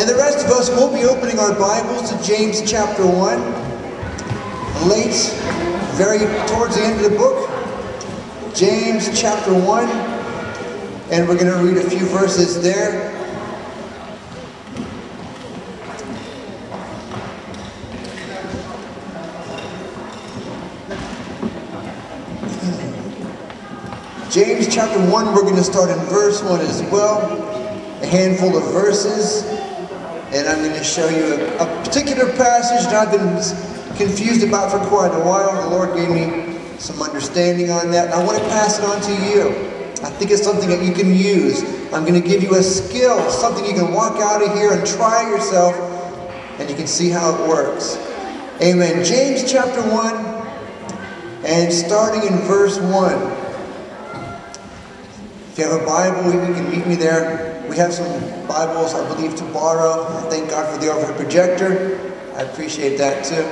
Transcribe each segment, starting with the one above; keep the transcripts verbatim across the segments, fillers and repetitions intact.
And the rest of us will be opening our Bibles to James chapter one. Late, very towards the end of the book. James chapter one. And we're going to read a few verses there. James chapter one, we're going to start in verse one as well. A handful of verses. And I'm going to show you a, a particular passage that I've been confused about for quite a while. The Lord gave me some understanding on that. And I want to pass it on to you. I think it's something that you can use. I'm going to give you a skill, something you can walk out of here and try yourself, and you can see how it works. Amen. James chapter one, and starting in verse one. If you have a Bible, you can meet me there. We have some Bibles, I believe, to borrow. Thank God for the overhead projector. I appreciate that too.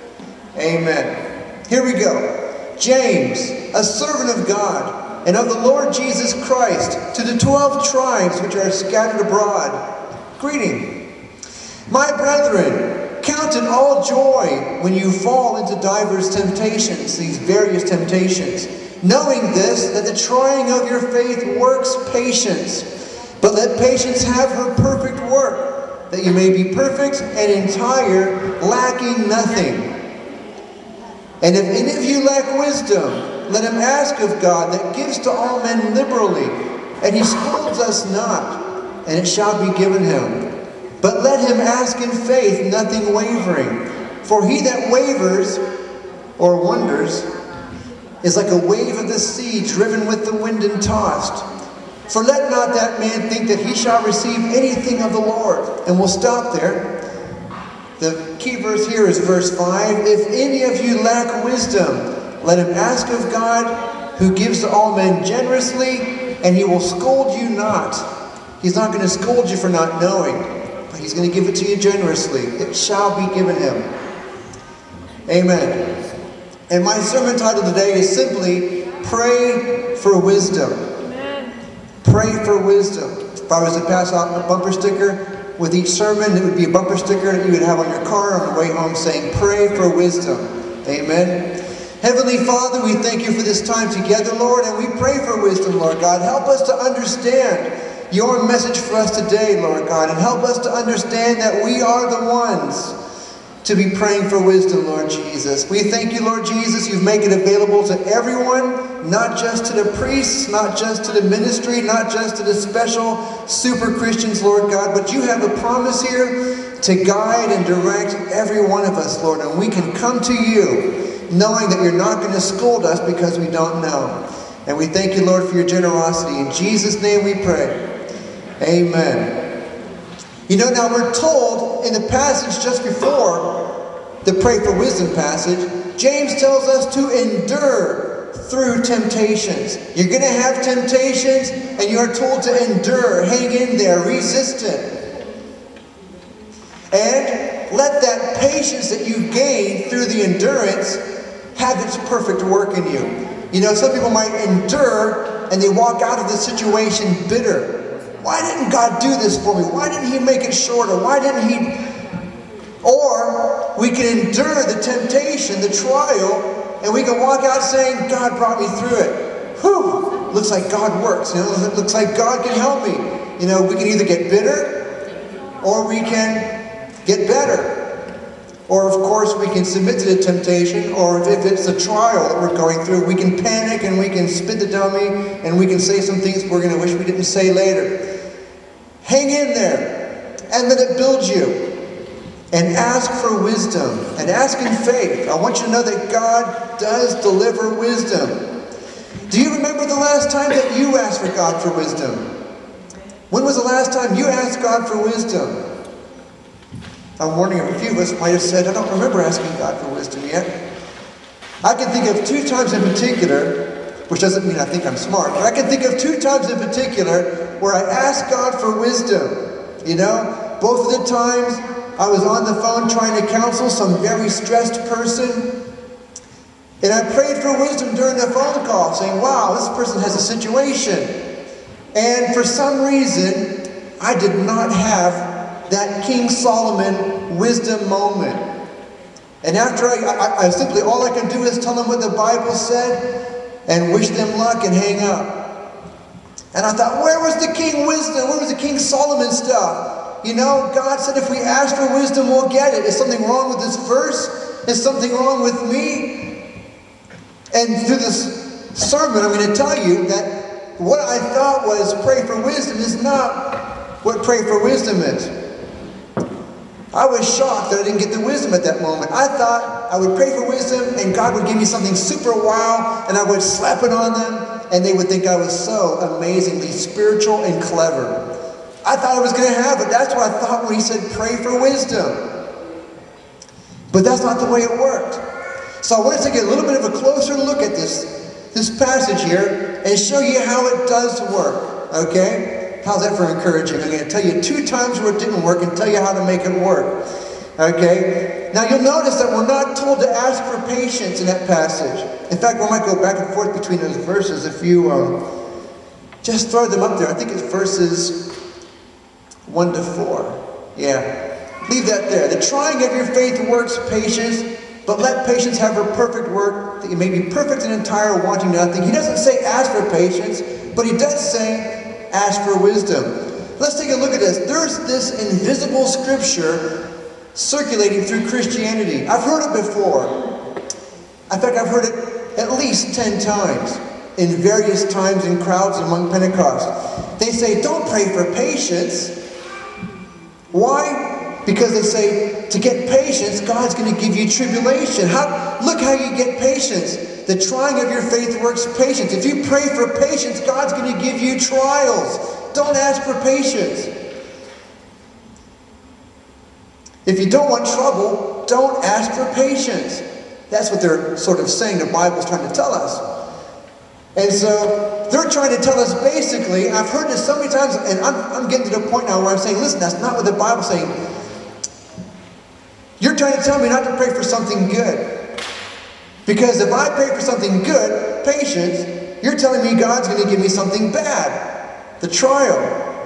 Amen. Here we go. James, a servant of God and of the Lord Jesus Christ, to the twelve tribes which are scattered abroad, greeting. My brethren, count it all joy when you fall into divers temptations, these various temptations, knowing this, that the trying of your faith works patience. But let patience have her perfect work, that you may be perfect and entire, lacking nothing. And if any of you lack wisdom, let him ask of God, that gives to all men liberally, and he scolds us not, and it shall be given him. But let him ask in faith, nothing wavering. For he that wavers, or wonders, is like a wave of the sea, driven with the wind and tossed. For let not that man think that he shall receive anything of the Lord. And we'll stop there. The key verse here is verse five. If any of you lack wisdom, let him ask of God, who gives to all men generously, and he will scold you not. He's not going to scold you for not knowing, but he's going to give it to you generously. It shall be given him. Amen. And my sermon title today is simply, Pray for Wisdom. Pray for wisdom. If I was to pass out a bumper sticker with each sermon, it would be a bumper sticker that you would have on your car on the way home saying, Pray for wisdom. Amen. Heavenly Father, we thank you for this time together, Lord, and we pray for wisdom, Lord God. Help us to understand your message for us today, Lord God, and help us to understand that we are the ones to be praying for wisdom, Lord Jesus. We thank you, Lord Jesus, you've made it available to everyone, not just to the priests, not just to the ministry, not just to the special super Christians, Lord God, but you have a promise here to guide and direct every one of us, Lord, and we can come to you knowing that you're not going to scold us because we don't know. And we thank you, Lord, for your generosity. In Jesus' name we pray. Amen. You know, now we're told in the passage just before the Pray for Wisdom passage, James tells us to endure through temptations. You're going to have temptations, and you are told to endure, hang in there, resist it. And let that patience that you gain through the endurance have its perfect work in you. You know, some people might endure, and they walk out of the situation bitter. Why didn't God do this for me? Why didn't he make it shorter? Why didn't he... Or we can endure the temptation, the trial, and we can walk out saying, God brought me through it. Whew! Looks like God works. You know, it looks like God can help me. You know, we can either get bitter, or we can get better. Or, of course, we can submit to the temptation, or if it's a trial that we're going through, we can panic and we can spit the dummy, and we can say some things we're going to wish we didn't say later. Hang in there, and let it build you. And ask for wisdom, and ask in faith. I want you to know that God does deliver wisdom. Do you remember the last time that you asked for God for wisdom? When was the last time you asked God for wisdom? I'm warning a few of us might have said, I don't remember asking God for wisdom yet. I can think of two times in particular, which doesn't mean I think I'm smart, but I can think of two times in particular where I asked God for wisdom. You know, both of the times I was on the phone trying to counsel some very stressed person, and I prayed for wisdom during the phone call, saying, wow, this person has a situation. And for some reason, I did not have that King Solomon wisdom moment. And after I, I, I simply, all I can do is tell them what the Bible said and wish them luck and hang up. And I thought, where was the King wisdom? Where was the King Solomon stuff? You know, God said if we ask for wisdom, we'll get it. Is something wrong with this verse? Is something wrong with me? And through this sermon, I'm going to tell you that what I thought was pray for wisdom is not what pray for wisdom is. I was shocked that I didn't get the wisdom at that moment. I thought I would pray for wisdom and God would give me something super wow and I would slap it on them and they would think I was so amazingly spiritual and clever. I thought I was going to have it. That's what I thought when he said pray for wisdom. But that's not the way it worked. So I wanted to get a little bit of a closer look at this, this passage here and show you how it does work. Okay? How's that for encouraging? I'm going to tell you two times where it didn't work and tell you how to make it work. Okay? Now you'll notice that we're not told to ask for patience in that passage. In fact, we might go back and forth between those verses if you um, just throw them up there. I think it's verses one to four. Yeah. Leave that there. The trying of your faith works patience, but let patience have her perfect work, that you may be perfect and entire, wanting nothing. He doesn't say ask for patience, but he does say ask for wisdom. Let's take a look at this. There's this invisible scripture circulating through Christianity. I've heard it before. In fact, I've heard it at least ten times in various times in crowds among Pentecost. They say, don't pray for patience. Why? Because they say, to get patience, God's going to give you tribulation. How, look how you get patience. The trying of your faith works patience. If you pray for patience, God's going to give you trials. Don't ask for patience. If you don't want trouble, don't ask for patience. That's what they're sort of saying the Bible's trying to tell us. And so they're trying to tell us basically, I've heard this so many times, and I'm, I'm getting to the point now where I'm saying, listen, that's not what the Bible's saying. You're trying to tell me not to pray for something good. Because if I pray for something good, patience, you're telling me God's going to give me something bad. The trial.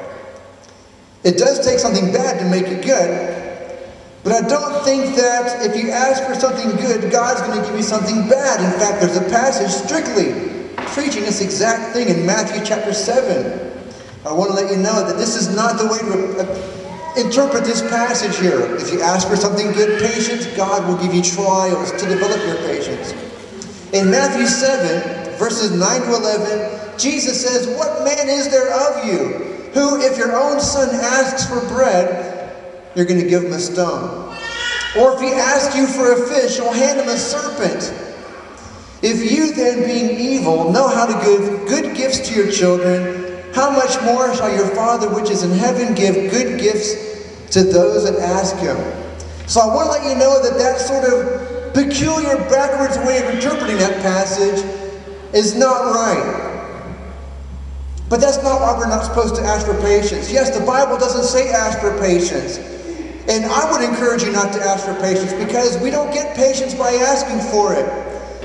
It does take something bad to make it good. But I don't think that if you ask for something good, God's going to give you something bad. In fact, there's a passage strictly preaching this exact thing in Matthew chapter seven. I want to let you know that this is not the way to interpret this passage here. If you ask for something good, patience, God will give you trials to develop your patience. In Matthew seven, verses nine to eleven, Jesus says, what man is there of you, who if your own son asks for bread, you're going to give him a stone? Or if he asks you for a fish, you'll hand him a serpent. If you then, being evil, know how to give good gifts to your children, how much more shall your Father which is in heaven give good gifts to those that ask him? So I want to let you know that that sort of peculiar backwards way of interpreting that passage is not right. But that's not why we're not supposed to ask for patience. Yes, the Bible doesn't say ask for patience. And I would encourage you not to ask for patience because we don't get patience by asking for it.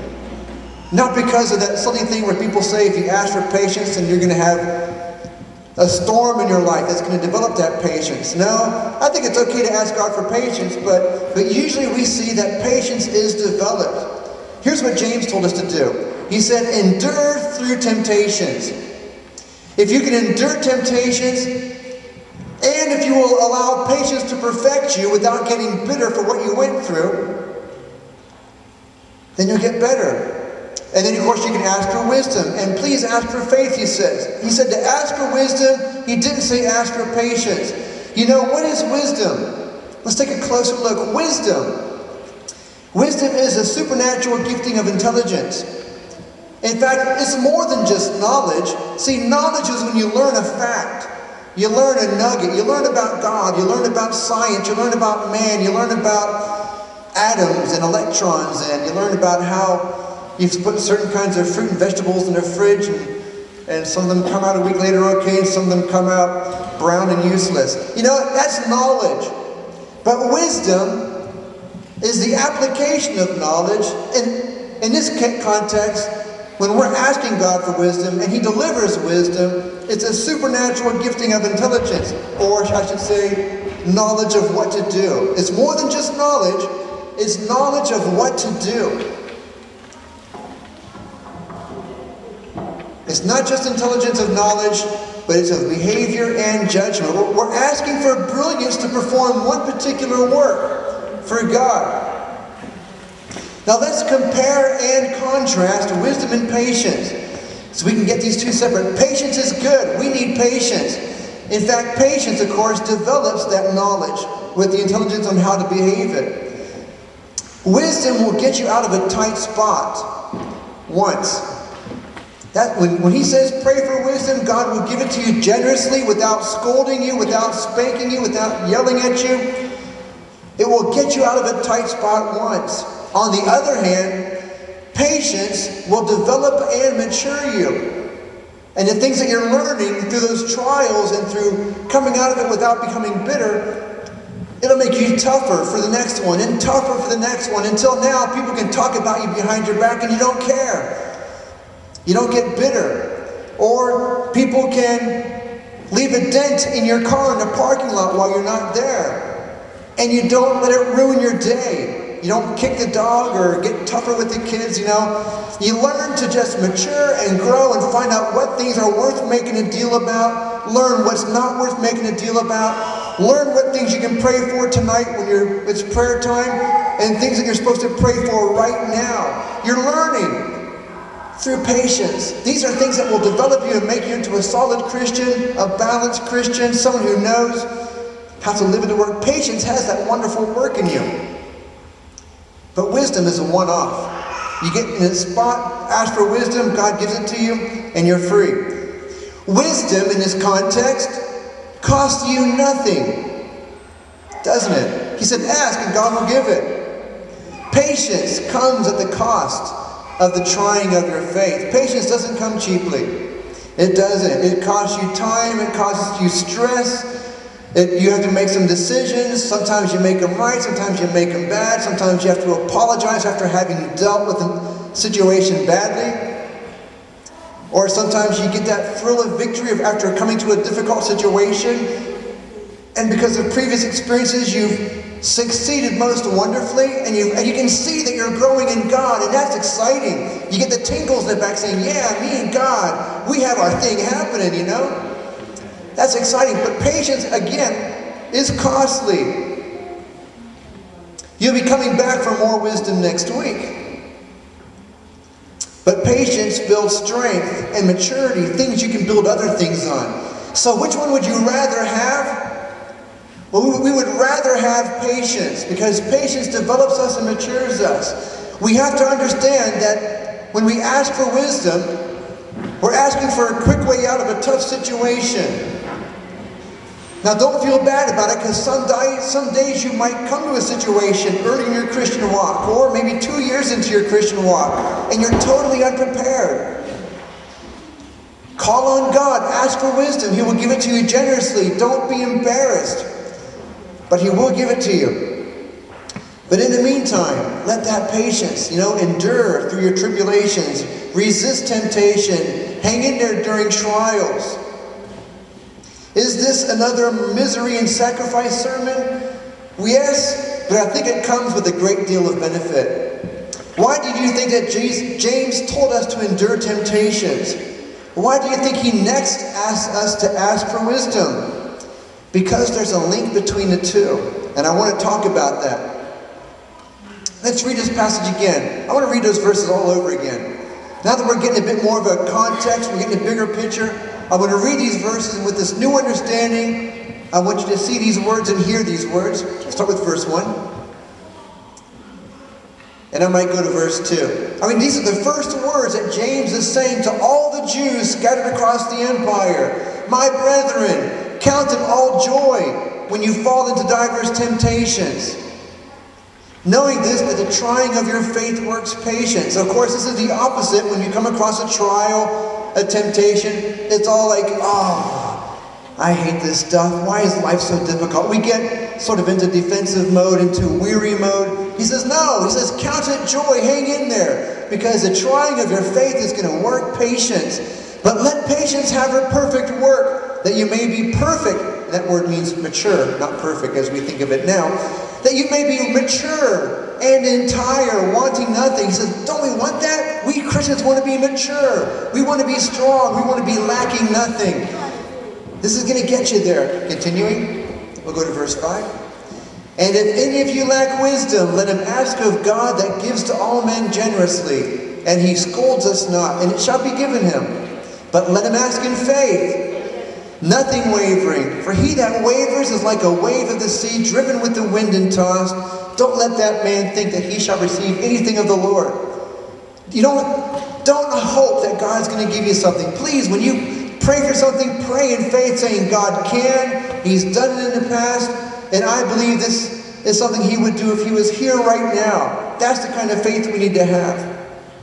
Not because of that silly thing where people say if you ask for patience then you're going to have a storm in your life that's going to develop that patience. No, I think it's okay to ask God for patience, but, but usually we see that patience is developed. Here's what James told us to do. He said, endure through temptations. If you can endure temptations, and if you will allow patience to perfect you without getting bitter for what you went through, then you'll get better. And then, of course, you can ask for wisdom. And please ask for faith, he says. He said to ask for wisdom. He didn't say ask for patience. You know, what is wisdom? Let's take a closer look. Wisdom. Wisdom is a supernatural gifting of intelligence. In fact, it's more than just knowledge. See, knowledge is when you learn a fact. You learn a nugget. You learn about God. You learn about science. You learn about man. You learn about atoms and electrons. And you learn about how you put certain kinds of fruit and vegetables in a fridge, and, and some of them come out a week later okay, and some of them come out brown and useless. You know, that's knowledge. But wisdom is the application of knowledge. And in this context, when we're asking God for wisdom, and he delivers wisdom, it's a supernatural gifting of intelligence. Or I should say, knowledge of what to do. It's more than just knowledge, it's knowledge of what to do. It's not just intelligence of knowledge, but it's of behavior and judgment. We're asking for brilliance to perform one particular work for God. Now let's compare and contrast wisdom and patience, so we can get these two separate. Patience is good. We need patience. In fact, patience, of course, develops that knowledge with the intelligence on how to behave it. Wisdom will get you out of a tight spot once. That, when, when he says pray for wisdom, God will give it to you generously without scolding you, without spanking you, without yelling at you. It will get you out of a tight spot once. On the other hand, patience will develop and mature you. And the things that you're learning through those trials and through coming out of it without becoming bitter, it'll make you tougher for the next one and tougher for the next one, until now people can talk about you behind your back and you don't care. You don't get bitter. Or people can leave a dent in your car in the parking lot while you're not there, and you don't let it ruin your day. You don't kick the dog or get tougher with the kids, you know. You learn to just mature and grow and find out what things are worth making a deal about. Learn what's not worth making a deal about. Learn what things you can pray for tonight when you're, it's prayer time, and things that you're supposed to pray for right now. You're learning through patience. These are things that will develop you and make you into a solid Christian, a balanced Christian, someone who knows how to live in the Word. Patience has that wonderful work in you. But wisdom is a one-off. You get in a spot, ask for wisdom, God gives it to you, and you're free. Wisdom in this context costs you nothing, doesn't it? He said, ask and God will give it. Patience comes at the cost of the trying of your faith. Patience doesn't come cheaply. It doesn't. It costs you time. It costs you stress. It, you have to make some decisions. Sometimes you make them right. Sometimes you make them bad. Sometimes you have to apologize after having dealt with a situation badly. Or sometimes you get that thrill of victory of after coming to a difficult situation, and because of previous experiences you've succeeded most wonderfully, and you and you can see that you're growing in God, and that's exciting. You get the tingles in the back saying, yeah, me and God, we have our thing happening, you know? That's exciting. But patience, again, is costly. You'll be coming back for more wisdom next week. But patience builds strength and maturity, things you can build other things on. So which one would you rather have? Well, we would rather have patience, because patience develops us and matures us. We have to understand that when we ask for wisdom, we're asking for a quick way out of a tough situation. Now don't feel bad about it, because some, some days you might come to a situation early in your Christian walk, or maybe two years into your Christian walk, and you're totally unprepared. Call on God, ask for wisdom. He will give it to you generously. Don't be embarrassed, but He will give it to you. But in the meantime, let that patience, you know, endure through your tribulations, resist temptation, hang in there during trials. Is this another misery and sacrifice sermon? Yes, but I think it comes with a great deal of benefit. Why did you think that James told us to endure temptations? Why do you think he next asked us to ask for wisdom? Because there's a link between the two, and I want to talk about that. Let's read this passage again. I want to read those verses all over again. Now that we're getting a bit more of a context, we're getting a bigger picture, I want to read these verses, and with this new understanding, I want you to see these words and hear these words. I'll start with verse one. And I might go to verse two. I mean, these are the first words that James is saying to all the Jews scattered across the empire. My brethren, count it all joy when you fall into diverse temptations, knowing this, that the trying of your faith works patience. Of course, this is the opposite. When you come across a trial, a temptation, it's all like, oh, I hate this stuff. Why is life so difficult? We get sort of into defensive mode, into weary mode. He says, no. He says, count it joy. Hang in there, because the trying of your faith is going to work patience. But let patience have her perfect work, that you may be perfect and that word means mature, not perfect as we think of it now, that you may be mature and entire, wanting nothing. He says, don't we want that? We Christians want to be mature. We want to be strong. We want to be lacking nothing. This is going to get you there. Continuing, we'll go to verse five. And if any of you lack wisdom, let him ask of God that gives to all men generously, and he scolds us not, and it shall be given him. But let him ask in faith, nothing wavering. For he that wavers is like a wave of the sea, driven with the wind and tossed. Don't let that man think that he shall receive anything of the Lord. You don't, don't hope that God's going to give you something. Please, when you pray for something, pray in faith, saying God can. He's done it in the past. And I believe this is something he would do if he was here right now. That's the kind of faith we need to have.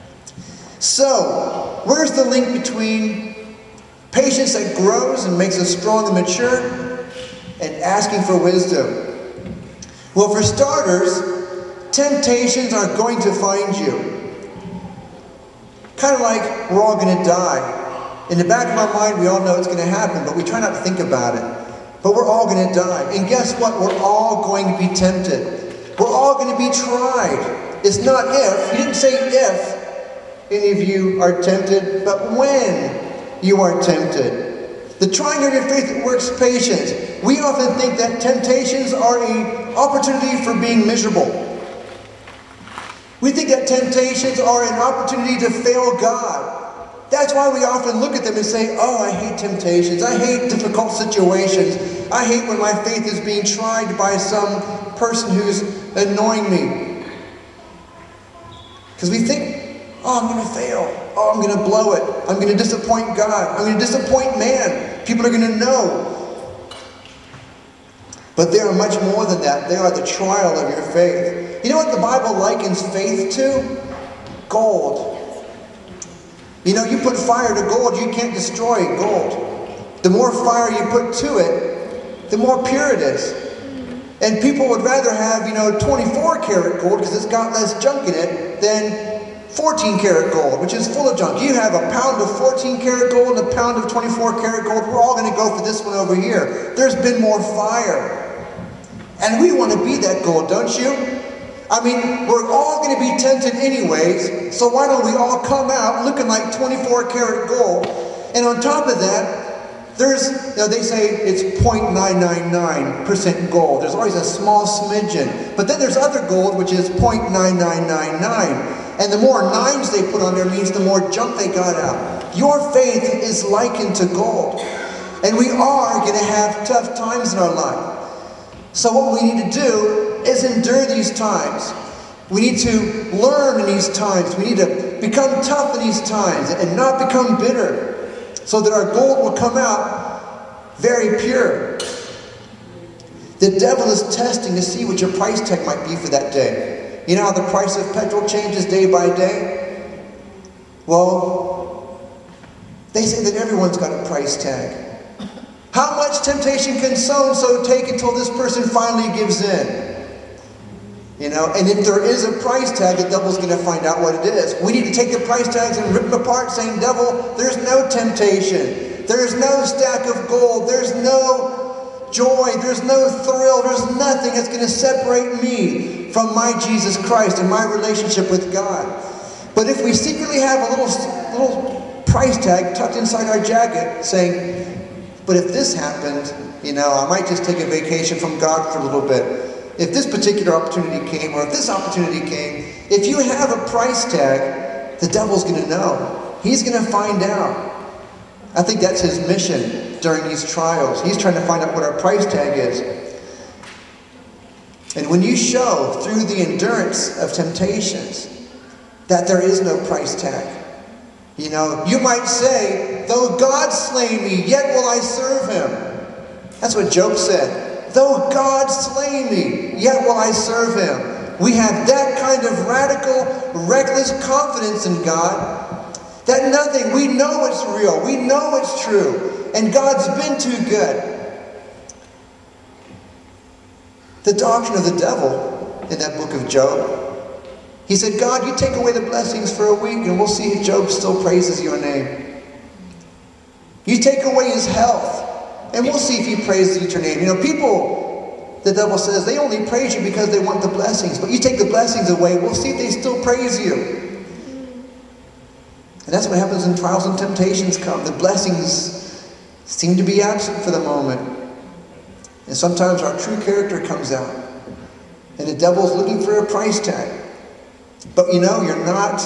So, where's the link between patience that grows and makes us strong and mature and asking for wisdom? Well, for starters, temptations are going to find you. Kind of like we're all going to die. In the back of our mind, we all know it's going to happen, but we try not to think about it. But we're all going to die. And guess what? We're all going to be tempted. We're all going to be tried. It's not if. He didn't say if any of you are tempted, but when you are tempted. The trying of your faith works patience. We often think that temptations are an opportunity for being miserable. We think that temptations are an opportunity to fail God. That's why we often look at them and say, oh, I hate temptations. I hate difficult situations. I hate when my faith is being tried by some person who's annoying me. Because we think, oh, I'm going to fail. Oh, I'm going to blow it. I'm going to disappoint God. I'm going to disappoint man. People are going to know. But they are much more than that. They are the trial of your faith. You know what the Bible likens faith to? Gold. You know, you put fire to gold, you can't destroy gold. The more fire you put to it, the more pure it is. And people would rather have, you know, twenty-four karat gold because it's got less junk in it than fourteen karat gold, which is full of junk. You have a pound of fourteen karat gold and a pound of twenty-four karat gold. We're all going to go for this one over here. There's been more fire. And we want to be that gold, don't you? I mean, we're all going to be tempted anyways, so why don't we all come out looking like twenty-four karat gold? And on top of that, there's, you know, they say it's zero point nine nine nine percent gold. There's always a small smidgen. But then there's other gold, which is zero point nine nine nine nine. And the more nines they put on there means the more junk they got out. Your faith is likened to gold. And we are going to have tough times in our life. So what we need to do is endure these times. We need to learn in these times. We need to become tough in these times and not become bitter, so that our gold will come out very pure. The devil is testing to see what your price tag might be for that day. You know how the price of petrol changes day by day? Well, they say that everyone's got a price tag. How much temptation can so-and-so take until this person finally gives in? You know, and if there is a price tag, the devil's going to find out what it is. We need to take the price tags and rip them apart, saying, devil, there's no temptation. There's no stack of gold. There's no joy. There's no thrill. There's nothing that's going to separate me from my Jesus Christ and my relationship with God. But if we secretly have a little, little price tag tucked inside our jacket saying, but if this happened, you know, I might just take a vacation from God for a little bit. If this particular opportunity came, or if this opportunity came, if you have a price tag, the devil's going to know. He's going to find out. I think that's his mission during these trials. He's trying to find out what our price tag is. And when you show through the endurance of temptations that there is no price tag, you know, you might say, though God slay me, yet will I serve him. That's what Job said. Though God slay me, yet will I serve him. We have that kind of radical, reckless confidence in God that nothing, we know it's real, we know it's true, and God's been too good. The doctrine of the devil in that book of Job, he said, God, you take away the blessings for a week and we'll see if Job still praises your name. You take away his health And we'll see if he praises you to your name. You know, people, the devil says, they only praise you because they want the blessings. But you take the blessings away, we'll see if they still praise you. And that's what happens when trials and temptations come. The blessings seem to be absent for the moment. And sometimes our true character comes out. And the devil's looking for a price tag. But you know, you're not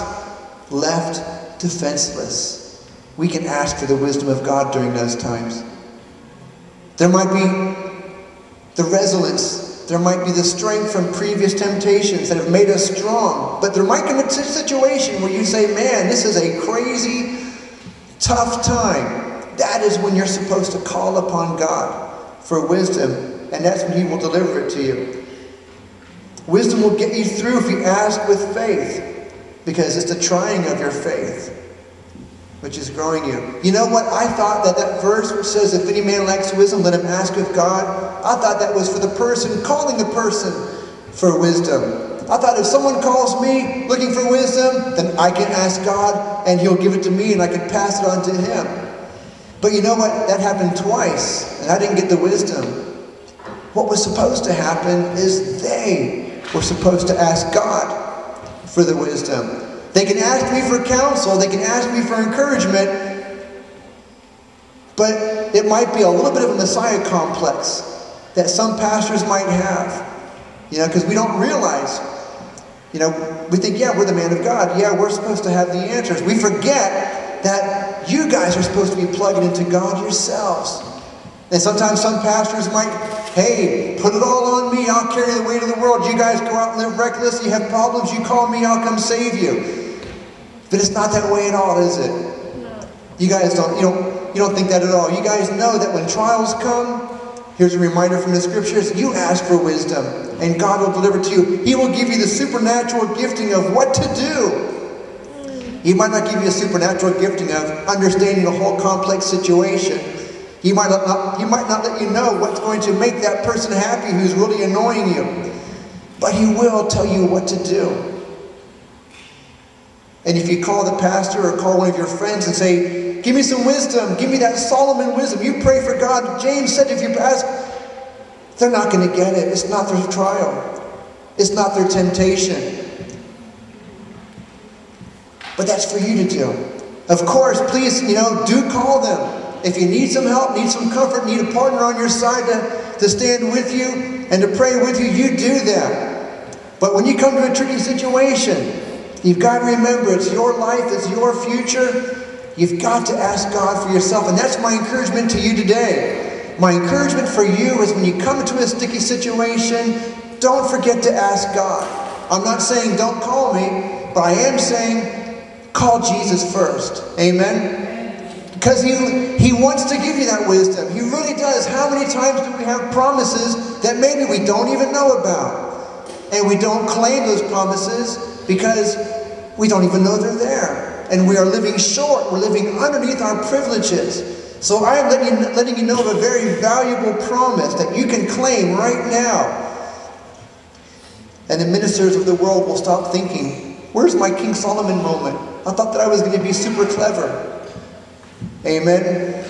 left defenseless. We can ask for the wisdom of God during those times. There might be the resilience. There might be the strength from previous temptations that have made us strong. But there might come a situation where you say, man, this is a crazy, tough time. That is when you're supposed to call upon God for wisdom. And that's when he will deliver it to you. Wisdom will get you through if you ask with faith. Because it's the trying of your faith which is growing you. You know what? I thought that that verse which says, if any man lacks wisdom, let him ask of God. I thought that was for the person calling the person for wisdom. I thought if someone calls me looking for wisdom, then I can ask God and he'll give it to me and I can pass it on to him. But you know what? That happened twice and I didn't get the wisdom. What was supposed to happen is they were supposed to ask God for the wisdom. They can ask me for counsel, they can ask me for encouragement, but it might be a little bit of a Messiah complex that some pastors might have. You know, because we don't realize, you know, we think, yeah, we're the man of God. Yeah, we're supposed to have the answers. We forget that you guys are supposed to be plugging into God yourselves. And sometimes some pastors might, hey, put it all on me. I'll carry the weight of the world. You guys go out and live reckless. You have problems. You call me. I'll come save you. But it's not that way at all, is it? No. You guys don't, you don't, you don't think that at all. You guys know that when trials come, here's a reminder from the scriptures, you ask for wisdom and God will deliver to you. He will give you the supernatural gifting of what to do. He might not give you a supernatural gifting of understanding the whole complex situation. He might not, he might not let you know what's going to make that person happy who's really annoying you. But he will tell you what to do. And if you call the pastor or call one of your friends and say, give me some wisdom, give me that Solomon wisdom, you pray for God. James said if you ask, they're not going to get it. It's not their trial. It's not their temptation. But that's for you to do. Of course, please, you know, do call them. If you need some help, need some comfort, need a partner on your side to, to stand with you and to pray with you, you do that. But when you come to a tricky situation, you've got to remember it's your life, it's your future. You've got to ask God for yourself. And that's my encouragement to you today. My encouragement for you is when you come into a sticky situation, don't forget to ask God. I'm not saying don't call me, but I am saying call Jesus first. Amen? Because he, he wants to give you that wisdom. He really does. How many times do we have promises that maybe we don't even know about? And we don't claim those promises because we don't even know they're there. And we are living short. We're living underneath our privileges. So I am letting you, letting you know of a very valuable promise that you can claim right now. And the ministers of the world will stop thinking, where's my King Solomon moment? I thought that I was going to be super clever. Amen.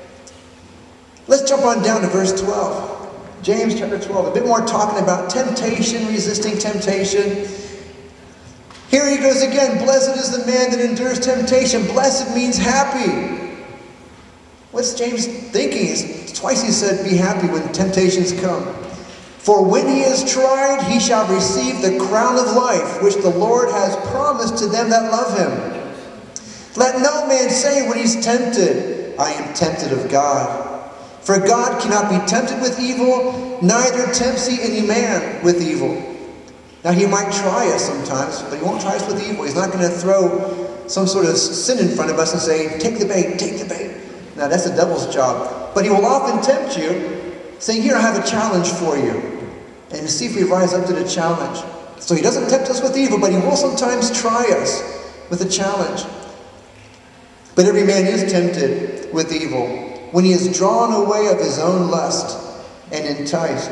Let's jump on down to verse twelve. James chapter twelve. A bit more talking about temptation, resisting temptation. Here he goes again. Blessed is the man that endures temptation. Blessed means happy. What's James thinking? It's twice he said, be happy when temptations come. For when he is tried, he shall receive the crown of life, which the Lord has promised to them that love him. Let no man say when he's tempted, I am tempted of God. For God cannot be tempted with evil, neither tempts he any man with evil. Now he might try us sometimes, but he won't try us with evil. He's not going to throw some sort of sin in front of us and say, take the bait, take the bait. Now that's the devil's job. But he will often tempt you, saying, here I have a challenge for you. And to see if we rise up to the challenge. So he doesn't tempt us with evil, but he will sometimes try us with a challenge. But every man is tempted with evil when he is drawn away of his own lust and enticed.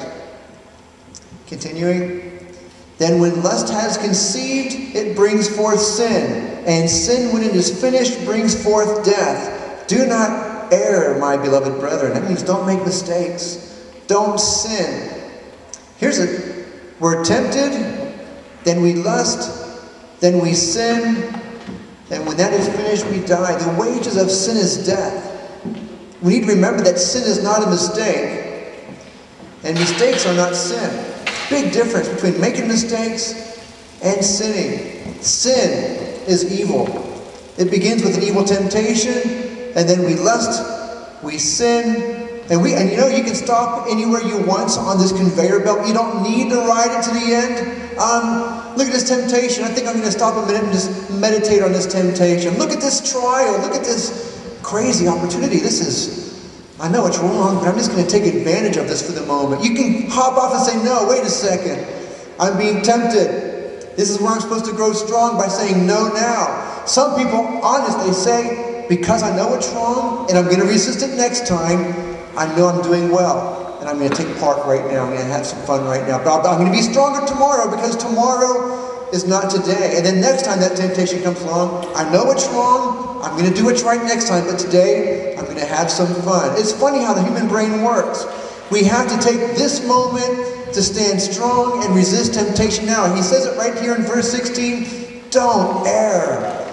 Continuing. Then when lust has conceived, it brings forth sin. And sin, when it is finished, brings forth death. Do not err, my beloved brethren. That means don't make mistakes. Don't sin. Here's it. We're tempted, then we lust, then we sin, and when that is finished, we die. The wages of sin is death. We need to remember that sin is not a mistake, and mistakes are not sin. Big difference between making mistakes and sinning. Sin is evil. It begins with an evil temptation, and then we lust, we sin, and we and you know you can stop anywhere you want on this conveyor belt. You don't need to ride it to the end. Um, look at this temptation. I think I'm going to stop a minute and just meditate on this temptation. Look at this trial. Look at this crazy opportunity. This is, I know it's wrong, but I'm just going to take advantage of this for the moment. You can hop off and say, no, wait a second. I'm being tempted. This is where I'm supposed to grow strong, by saying no now. Some people, honest, they say, because I know it's wrong and I'm going to resist it next time, I know I'm doing well. And I'm going to take part right now. I'm going to have some fun right now. But I'm going to be stronger tomorrow, because tomorrow is not today. And then next time that temptation comes along, I know it's wrong. I'm going to do what's right next time. But today, I'm going to have some fun. It's funny how the human brain works. We have to take this moment to stand strong and resist temptation now. He says it right here in verse sixteen. Don't err.